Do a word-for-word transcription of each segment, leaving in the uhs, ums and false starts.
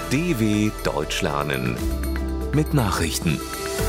D W Deutsch lernen mit Nachrichten.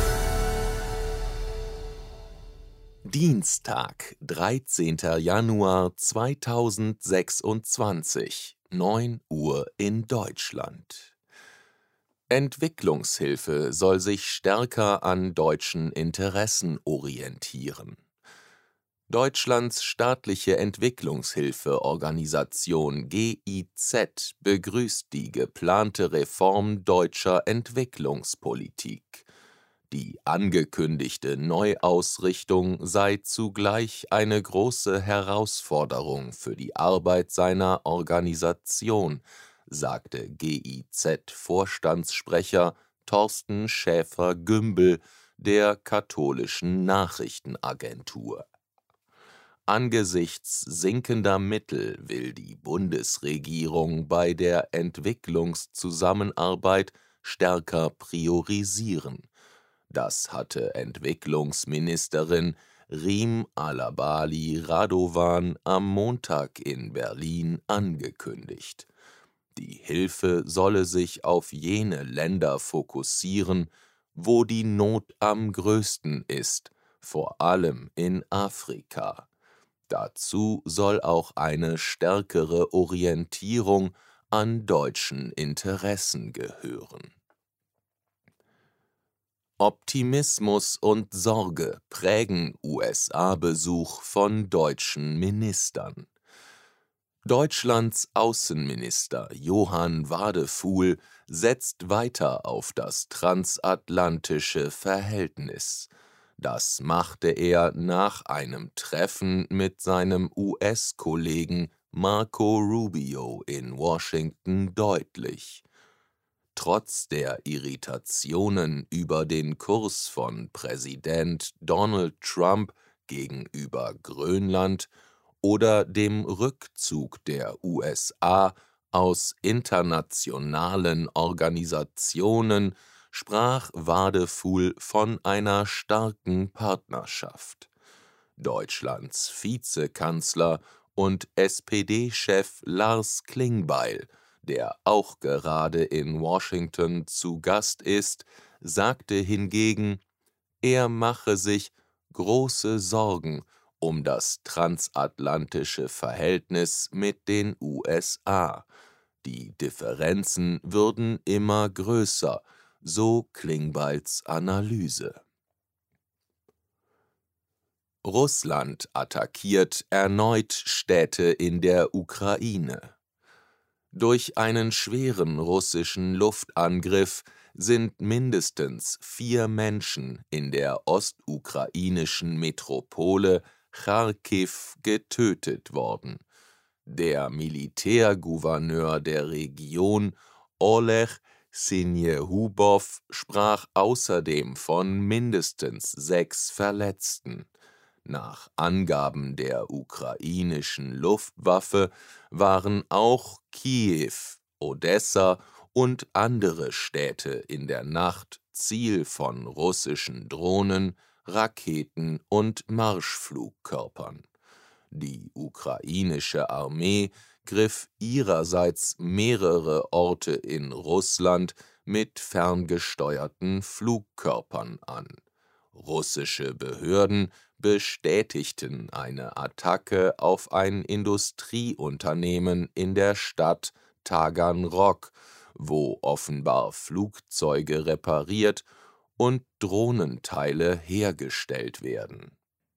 Dienstag, dreizehnter Januar zweitausendsechsundzwanzig, neun Uhr in Deutschland. Entwicklungshilfe soll sich stärker an deutschen Interessen orientieren. Deutschlands staatliche Entwicklungshilfeorganisation G I Z begrüßt die geplante Reform deutscher Entwicklungspolitik. Die angekündigte Neuausrichtung sei zugleich eine große Herausforderung für die Arbeit seiner Organisation, sagte G I Z-Vorstandssprecher Thorsten Schäfer-Gümbel der Katholischen Nachrichtenagentur. Angesichts sinkender Mittel will die Bundesregierung bei der Entwicklungszusammenarbeit stärker priorisieren. Das hatte Entwicklungsministerin Riem Alabali Radovan am Montag in Berlin angekündigt. Die Hilfe solle sich auf jene Länder fokussieren, wo die Not am größten ist, vor allem in Afrika. Dazu soll auch eine stärkere Orientierung an deutschen Interessen gehören. Optimismus und Sorge prägen U S A-Besuch von deutschen Ministern. Deutschlands Außenminister Johann Wadefuhl setzt weiter auf das transatlantische Verhältnis. Das machte er nach einem Treffen mit seinem U S-Kollegen Marco Rubio in Washington deutlich. Trotz der Irritationen über den Kurs von Präsident Donald Trump gegenüber Grönland oder dem Rückzug der U S A aus internationalen Organisationen sprach Wadefuhl von einer starken Partnerschaft. Deutschlands Vizekanzler und S P D-Chef Lars Klingbeil, der auch gerade in Washington zu Gast ist, sagte hingegen, er mache sich große Sorgen um das transatlantische Verhältnis mit den U S A. Die Differenzen würden immer größer, so Klingbeils Analyse. Russland attackiert erneut Städte in der Ukraine. Durch einen schweren russischen Luftangriff sind mindestens vier Menschen in der ostukrainischen Metropole Charkiw getötet worden. Der Militärgouverneur der Region, Oleg Sinjehubow, sprach außerdem von mindestens sechs Verletzten. Nach Angaben der ukrainischen Luftwaffe waren auch Kiew, Odessa und andere Städte in der Nacht Ziel von russischen Drohnen, Raketen und Marschflugkörpern. Die ukrainische Armee griff ihrerseits mehrere Orte in Russland mit ferngesteuerten Flugkörpern an. Russische Behörden bestätigten eine Attacke auf ein Industrieunternehmen in der Stadt Taganrog, wo offenbar Flugzeuge repariert und Drohnenteile hergestellt werden.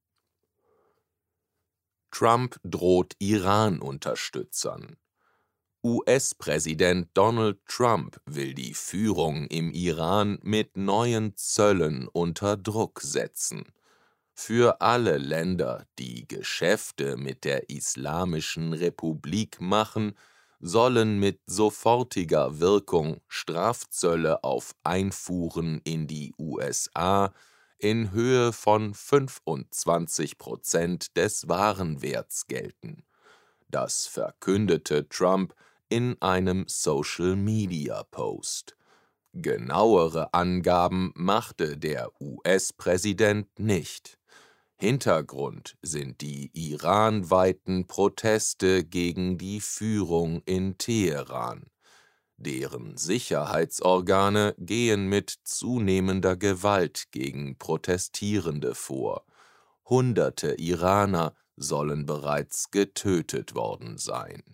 Trump droht Iran-Unterstützern. U S-Präsident Donald Trump will die Führung im Iran mit neuen Zöllen unter Druck setzen. Für alle Länder, die Geschäfte mit der Islamischen Republik machen, sollen mit sofortiger Wirkung Strafzölle auf Einfuhren in die U S A in Höhe von fünfundzwanzig Prozent des Warenwerts gelten. Das verkündete Trump in einem Social-Media-Post. Genauere Angaben machte der U S-Präsident nicht. Hintergrund sind die iranweiten Proteste gegen die Führung in Teheran. Deren Sicherheitsorgane gehen mit zunehmender Gewalt gegen Protestierende vor. Hunderte Iraner sollen bereits getötet worden sein.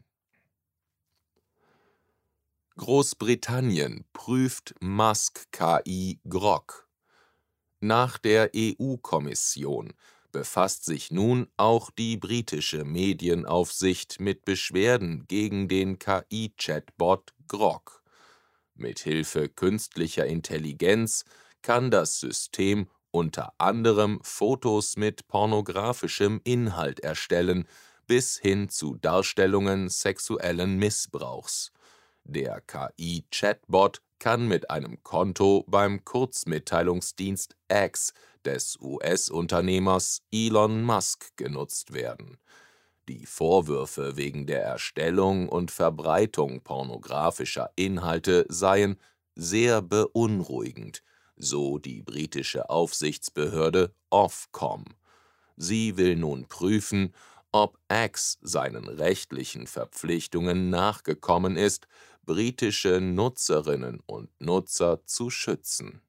Großbritannien prüft Musk-K I Grok. Nach der E U-Kommission befasst sich nun auch die britische Medienaufsicht mit Beschwerden gegen den K I-Chatbot Grok. Mithilfe künstlicher Intelligenz kann das System unter anderem Fotos mit pornografischem Inhalt erstellen, bis hin zu Darstellungen sexuellen Missbrauchs. Der K I-Chatbot kann mit einem Konto beim Kurzmitteilungsdienst X des U S-Unternehmers Elon Musk genutzt werden. Die Vorwürfe wegen der Erstellung und Verbreitung pornografischer Inhalte seien sehr beunruhigend, so die britische Aufsichtsbehörde Ofcom. Sie will nun prüfen, ob X seinen rechtlichen Verpflichtungen nachgekommen ist, britische Nutzerinnen und Nutzer zu schützen.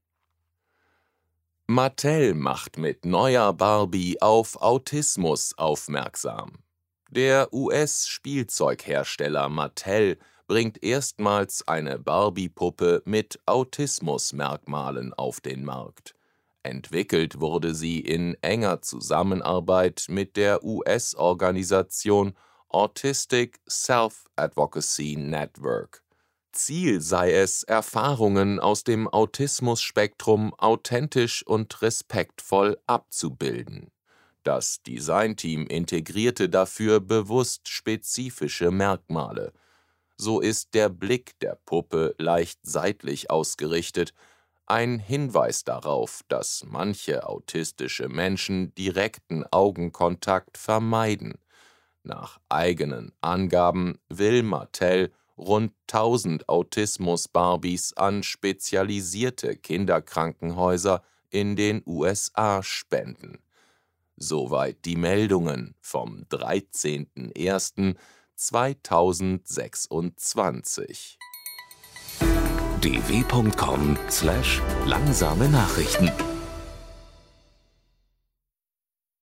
Mattel macht mit neuer Barbie auf Autismus aufmerksam. Der U S-Spielzeughersteller Mattel bringt erstmals eine Barbie-Puppe mit Autismusmerkmalen auf den Markt. Entwickelt wurde sie in enger Zusammenarbeit mit der U S-Organisation Autistic Self-Advocacy Network. Ziel sei es, Erfahrungen aus dem Autismus-Spektrum authentisch und respektvoll abzubilden. Das Designteam integrierte dafür bewusst spezifische Merkmale. So ist der Blick der Puppe leicht seitlich ausgerichtet, ein Hinweis darauf, dass manche autistische Menschen direkten Augenkontakt vermeiden. Nach eigenen Angaben will Mattel rund tausend Autismus-Barbies an spezialisierte Kinderkrankenhäuser in den U S A spenden. Soweit die Meldungen vom dreizehnten ersten zweitausendsechsundzwanzig. d w punkt com slash langsame Nachrichten